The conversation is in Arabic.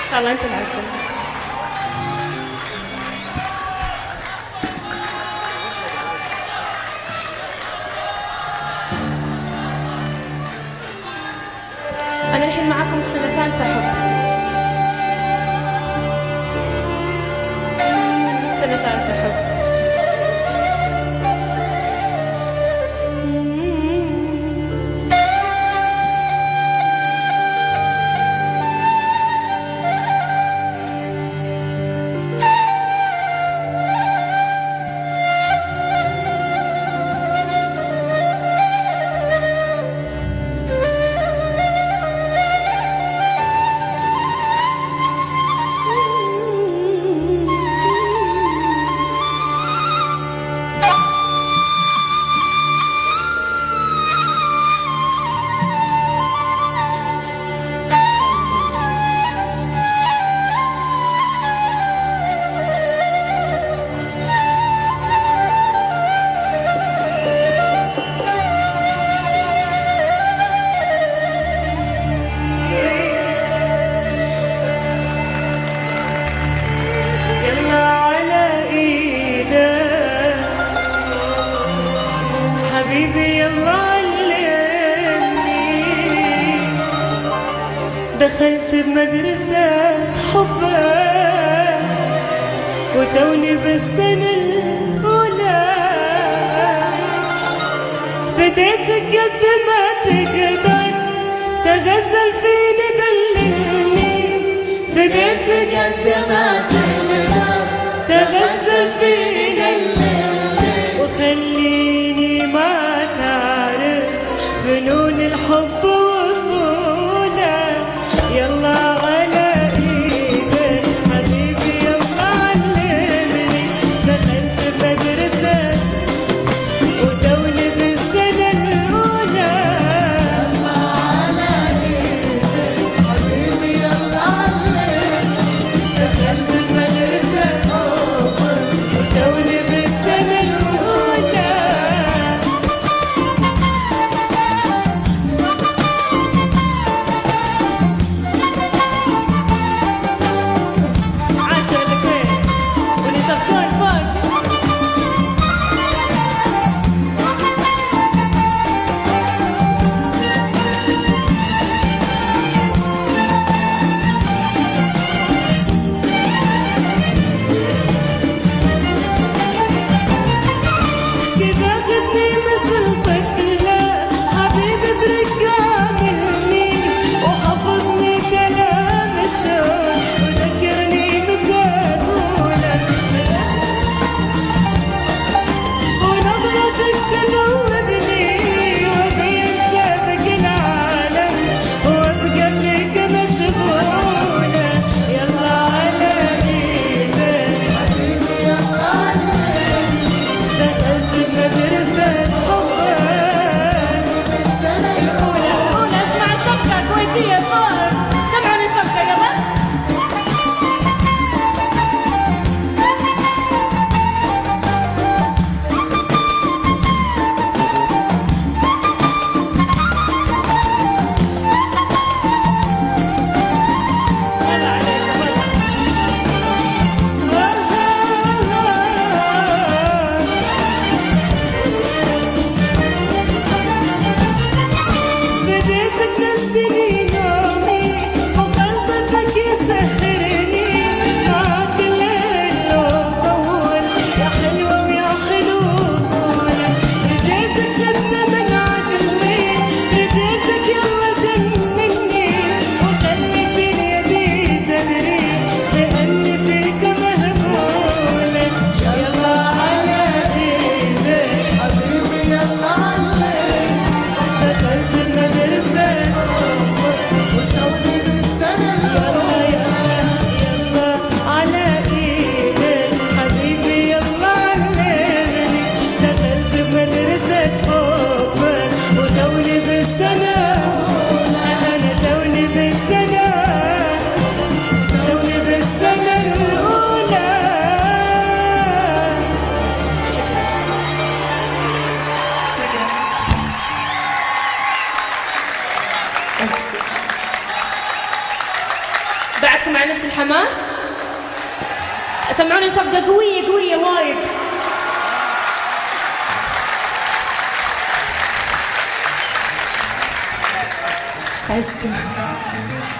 شاء الله انت العسل. انا الحين معاكم بسنة ثالثة حب. سنة ثالثة حب. حبيبي يلا علمني، دخلت بمدرسة حبك وتوني بالسنة الأولى، فديتك قد ما تقدر تغزل فيني دللني، فديتك قد ما تقدر تغزل فيني دللني، وخليني ما تعرف فنون الحب وصوله، يلا على ايدك حبيبي يلا علمني، دخلت مدرسة وتوني بالسنة الأولى، يلا على ايدك حبيبي يلا علمني، دخلت مدرسة وتوني بالسنة الأولى. بعدكم على نفس الحماس؟ سمعوني صفقة قوية قوية وايد. عشتوا.